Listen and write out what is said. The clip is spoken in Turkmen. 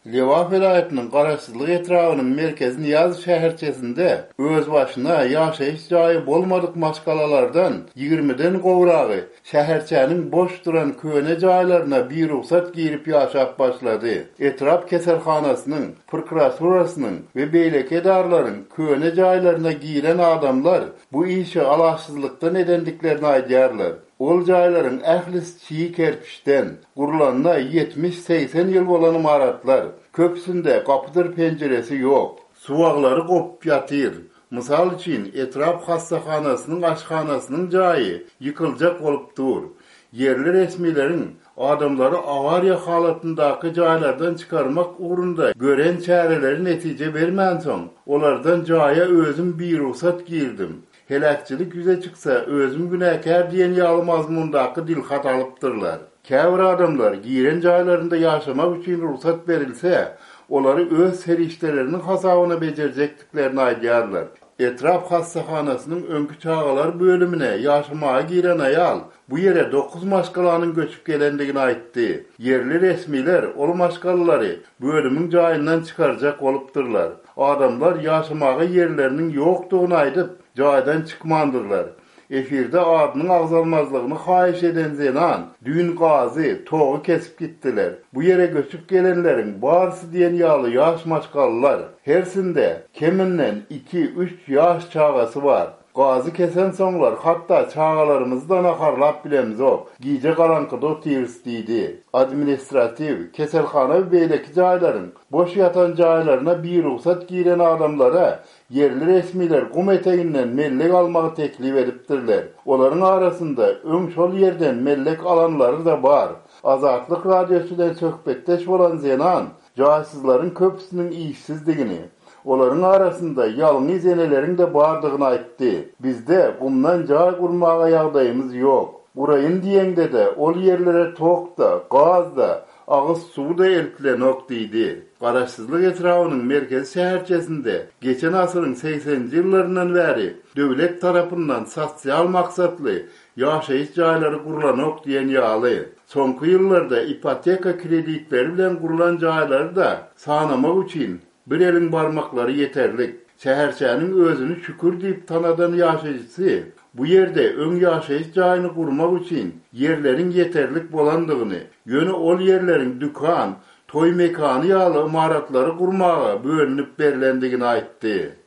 Lewap vilayetinin garaşsyzlyk etrawynyň merkezi Niýazy şäherçesinde öz başyna ýaşaýyş jaýy bolmadyk maskalalardan 20den gowragy şäherçäniň boş duran köne jaýlaryna bir ruhsat girip ýaşap başlady. Etrap keselhanasynyň, prokuraturasnyň we beýleki edarlaryň köne jaýlaryna giren adamlar bu işi alaçsyzlykdan edendiklerini aýdýarlar. Ol jaýlaryň ählisi çiğ kerpiçden gurulanyna 70-80 ýyl bolan imaratlar. Köpsünde kapıdır penceresi yok. Suwaglary gopup ýatyr. Mysal üçin etrap hassahanasynyň aşhanasynyň jaýy ýykyljak bolup dur. Yerli resmilerin adamları avariya halatyndaky jaýlardan çıkarmak uğrunda gören çäreleri netije bermän soň olardan jaýa özüm bir ruhsat girdim. Helakçylyk yüze çıksa özüm günäkär diýen ýaly mazmundaky dilhat alypdyrlar. Käbir adamlar giren jaýlarynda ýaşamak üçin ruhsat berilse, olary öz serişdeleriniň hasabyna bejerjekdiklerini aýdýarlar. Etrap hassahanasynyň öňkü çağalar bölümine ýaşamaga giren aýal bu ýere 9 maşgalanyň göçüp gelendigini aýtdy. Yerli resmiler ol maşgalary bölümiň jaýyndan çykarjak bolupdyrlar. Adamlar ýaşamaga yerleriniň ýokdugyny aýdyp jaýdan çykmandyrlar. Efirde adynyň agzalmazlygyny haýyş eden Zenan, dün gazy, toğu kesip gittiler. Bu yere göçüp gelenlerin barsı diyen ýaly ýaş maşgallar. Hersinde keminden 2-3 ýaş çağası var. Gazy kesen soňlar hatda çağalarymyzdan akarlap bilemizok. Giýje galankyda otyrs diýdi. Administrativ, keselhana we beýleki jaýlaryň boş ýatan jaýlaryna bir ruhsat giren adamlara yerli resmiler gum eteginden mellek almagy teklip edipdirler. Olaryň arasynda öň şol ýerden mellek alanlary da bar. Azatlyk radiosydan söhbetdeş bolan Zenan, jaýsyzlaryň köpüsiniň işsizdigini, olaryň arasynda ýalňy izeneleriň de bardygyny aýtdy. Bizde bundan jaý gurmaga ýagdaýymyz ýok. Buraýyn diýende de ol ýerlere tok da, gaz da, ağız suw da eltlenok diýdi. Garaşsyzlyk etrawynyň merkezi şäherçesinde geçen asyryň 80-nji ýyllaryndan bäri döwlet tarapyndan sosial maksatly ýaşaýyş jaýlary gurulanok diýen ýaly. Soňky ýyllarda ipoteka kreditleri bilen gurulan jaýlary da sanamak üçin bir eliň barmaklary ýeterlik. Şäherçäniň özüni şükür diýip tanadan ýaşaýjysy bu yerde öň ýaşaýyş jaýyny gurmak üçin yerleriň ýeterlik bolandygyny, ýöne ol yerleriň dükan, toy mekany ýaly imaratlary gurmaga bölünip berilendigini aýtdy.